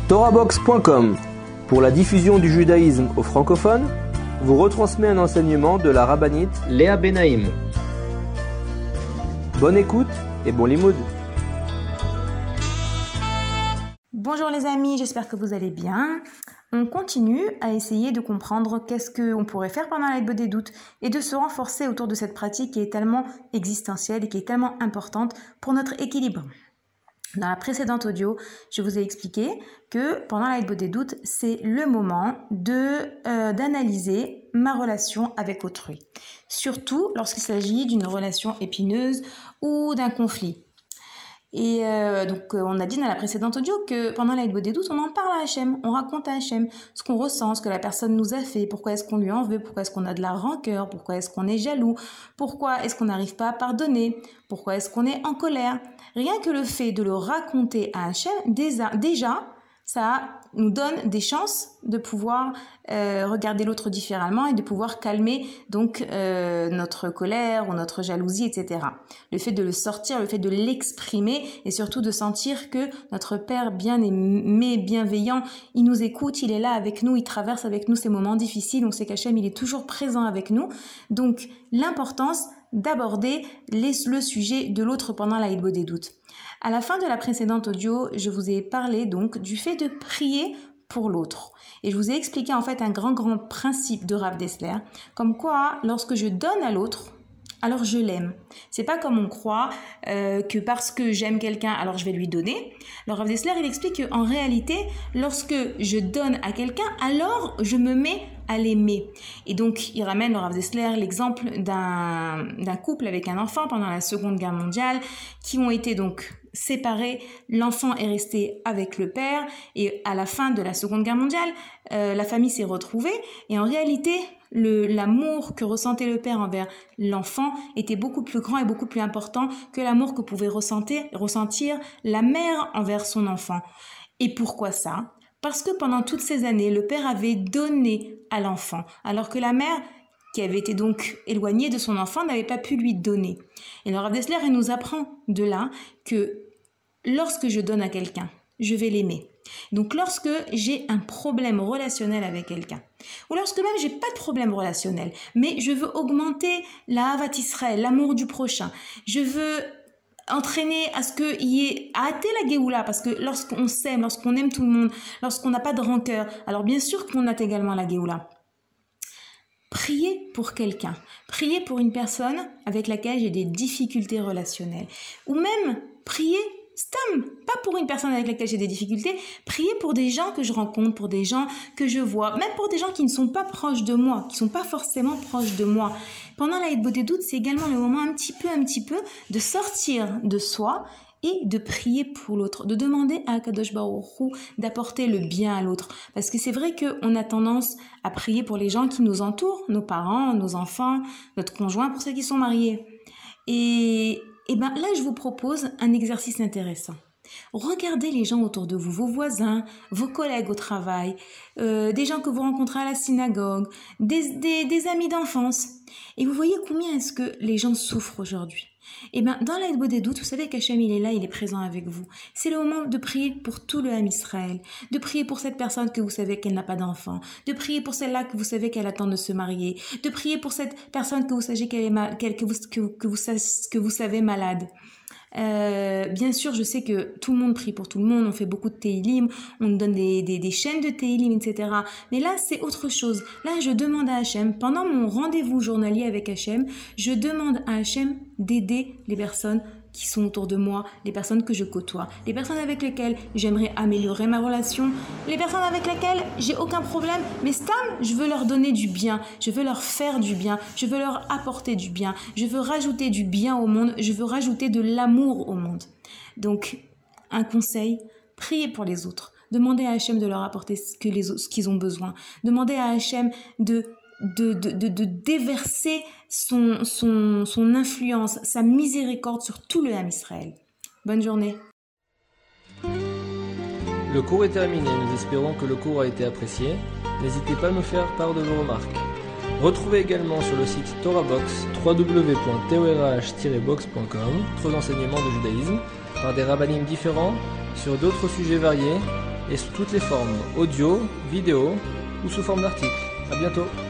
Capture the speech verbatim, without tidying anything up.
Torahbox point com, pour la diffusion du judaïsme aux francophones, vous retransmet un enseignement de la rabbinite Léa Benaïm. Bonne écoute et bon limoud. Bonjour les amis, j'espère que vous allez bien. On continue à essayer de comprendre qu'est-ce qu'on pourrait faire pendant l'aide des doutes et de se renforcer autour de cette pratique qui est tellement existentielle et qui est tellement importante pour notre équilibre. Dans la précédente audio, je vous ai expliqué que pendant l'aide des doutes, c'est le moment de euh, d'analyser ma relation avec autrui. Surtout lorsqu'il s'agit d'une relation épineuse ou d'un conflit. Et euh, donc euh, on a dit dans la précédente audio que pendant l'aide des doutes, on en parle à Hachem, on raconte à Hachem ce qu'on ressent, ce que la personne nous a fait, pourquoi est-ce qu'on lui en veut, pourquoi est-ce qu'on a de la rancœur, pourquoi est-ce qu'on est jaloux, pourquoi est-ce qu'on n'arrive pas à pardonner, pourquoi est-ce qu'on est en colère. Rien que le fait de le raconter à Hachem, déjà, déjà ça nous donne des chances de pouvoir euh, regarder l'autre différemment et de pouvoir calmer donc euh, notre colère ou notre jalousie, et cetera. Le fait de le sortir, le fait de l'exprimer et surtout de sentir que notre Père bien-aimé, bienveillant, il nous écoute, il est là avec nous, il traverse avec nous ces moments difficiles. On sait qu'Hachem, il est toujours présent avec nous. Donc l'importance d'aborder les, le sujet de l'autre pendant la Hibo des doutes. À la fin de la précédente audio, je vous ai parlé donc du fait de prier pour l'autre. Et je vous ai expliqué en fait un grand, grand principe de Rav Dessler, comme quoi lorsque je donne à l'autre, alors je l'aime. C'est pas comme on croit euh, que parce que j'aime quelqu'un, alors je vais lui donner. Le Rav Dessler, il explique qu'en réalité, lorsque je donne à quelqu'un, alors je me mets à l'aimer. Et donc, il ramène le Rav Dessler l'exemple d'un, d'un couple avec un enfant pendant la Seconde Guerre mondiale, qui ont été donc séparés. L'enfant est resté avec le père, et à la fin de la Seconde Guerre mondiale, euh, la famille s'est retrouvée, et en réalité, Le, l'amour que ressentait le père envers l'enfant était beaucoup plus grand et beaucoup plus important que l'amour que pouvait ressentir, ressentir la mère envers son enfant. Et pourquoi ça ? Parce que pendant toutes ces années, le père avait donné à l'enfant, alors que la mère, qui avait été donc éloignée de son enfant, n'avait pas pu lui donner. Et le Rav Dessler, il nous apprend de là que lorsque je donne à quelqu'un, je vais l'aimer. Donc lorsque j'ai un problème relationnel avec quelqu'un, ou lorsque même j'ai pas de problème relationnel, mais je veux augmenter la Ahavat Israël, l'amour du prochain, je veux entraîner à ce qu'il y ait, à hâter la Géoula, parce que lorsqu'on s'aime, lorsqu'on aime tout le monde, lorsqu'on n'a pas de rancœur, alors bien sûr qu'on a également la Géoula. Priez pour quelqu'un, priez pour une personne avec laquelle j'ai des difficultés relationnelles, ou même priez Stam, pas pour une personne avec laquelle j'ai des difficultés, priez pour des gens que je rencontre, pour des gens que je vois, même pour des gens qui ne sont pas proches de moi, qui ne sont pas forcément proches de moi. Pendant la Hibo des doutes, c'est également le moment un petit peu, un petit peu de sortir de soi et de prier pour l'autre, de demander à Akadosh Baruch Hu d'apporter le bien à l'autre. Parce que c'est vrai qu'on a tendance à prier pour les gens qui nous entourent, nos parents, nos enfants, notre conjoint, pour ceux qui sont mariés. Et... Et bien là, je vous propose un exercice intéressant. Regardez les gens autour de vous, vos voisins, vos collègues au travail, euh, des gens que vous rencontrez à la synagogue, des, des, des amis d'enfance. Et vous voyez combien est-ce que les gens souffrent aujourd'hui. Et bien dans l'aide des doutes, vous savez qu'Hachem, il est là, il est présent avec vous. C'est le moment de prier pour tout le Ham Israël, de prier pour cette personne que vous savez qu'elle n'a pas d'enfant, de prier pour celle-là que vous savez qu'elle attend de se marier, de prier pour cette personne que vous savez qu'elle est mal, qu'elle, que, vous, que, que, vous, que vous savez malade. Euh, bien sûr, je sais que tout le monde prie pour tout le monde, on fait beaucoup de Tehillim, on donne des, des, des chaînes de Tehillim, et cetera. Mais là, c'est autre chose. Là, je demande à Hachem, pendant mon rendez-vous journalier avec Hachem, je demande à Hachem d'aider les personnes qui sont autour de moi, les personnes que je côtoie, les personnes avec lesquelles j'aimerais améliorer ma relation, les personnes avec lesquelles j'ai aucun problème, mais stam, je veux leur donner du bien, je veux leur faire du bien, je veux leur apporter du bien, je veux rajouter du bien au monde, je veux rajouter de l'amour au monde. Donc, un conseil, priez pour les autres, demandez à Hachem de leur apporter ce, que les, ce qu'ils ont besoin, demandez à Hachem de De, de, de, de déverser son, son, son influence, sa miséricorde sur tout le Ham Israël. Bonne journée. Le cours est terminé, nous espérons que le cours a été apprécié. N'hésitez pas à nous faire part de vos remarques. Retrouvez également sur le site Torahbox, w w w point torah tiret box point com, d'autres enseignements de judaïsme, par des rabbinim différents, sur d'autres sujets variés, et sous toutes les formes, audio, vidéo ou sous forme d'articles. À bientôt.